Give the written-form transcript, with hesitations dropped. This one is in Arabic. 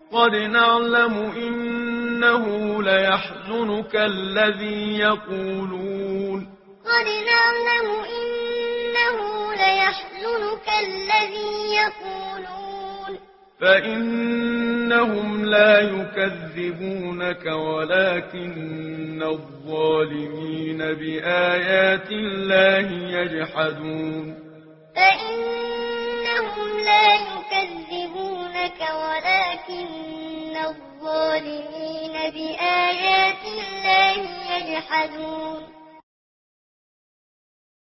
قد نعلم إنه ليحزنك الذي يقولون قد نعلم إنه ليحزنك الذي يقولون فإنهم لا يكذبونك ولكن الظالمين بآيات الله يجحدون فإنهم لا يكذبونك ولكن الظالمين بآيات الله يجحدون